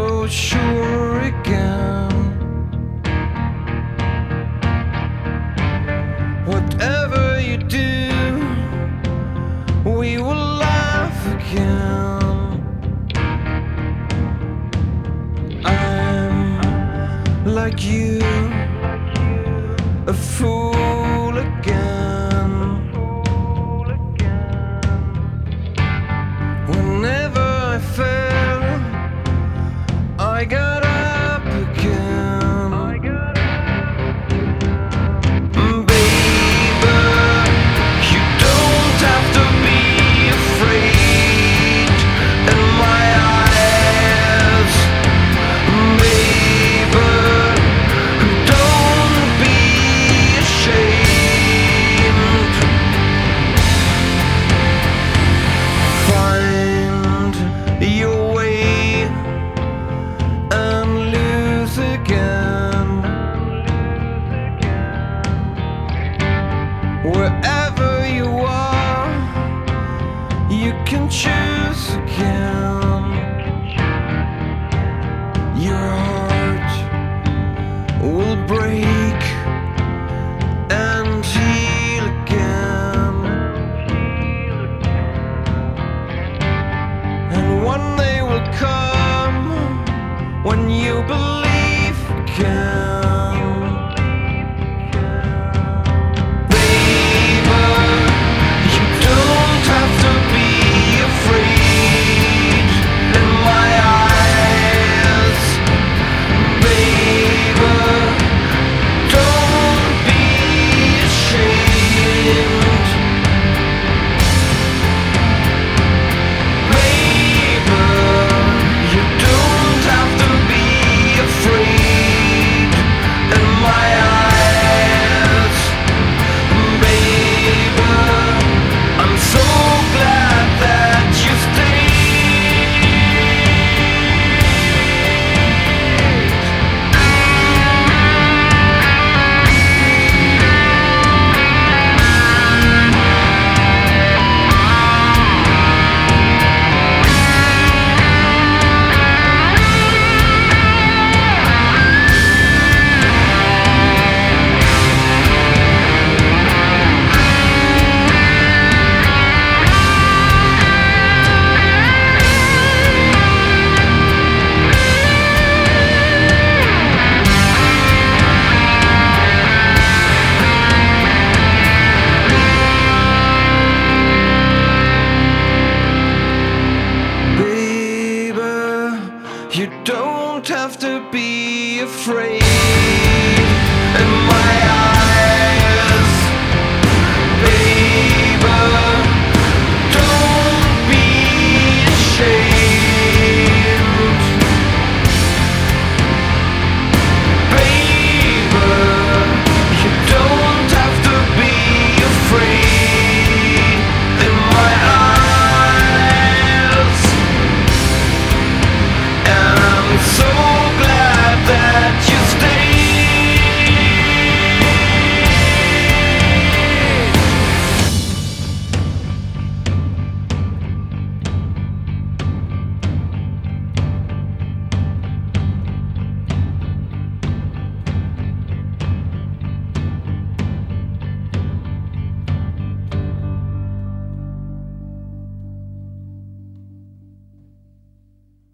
so sure again. Whatever you do, we will laugh again. I'm like you, a fool again. Whenever I fell, I got up again. Baby, you don't have to be afraid in my eyes. Baby, don't be ashamed. Find your way and lose again. Wherever you are, you can choose again. Your heart will break and heal again. And one day will come when you believe again. Baby, you don't have to be afraid in my eyes. Baby, don't be ashamed. Baby, you don't have to be afraid in my eyes. Baby, I'm so glad that you You don't have to be afraid.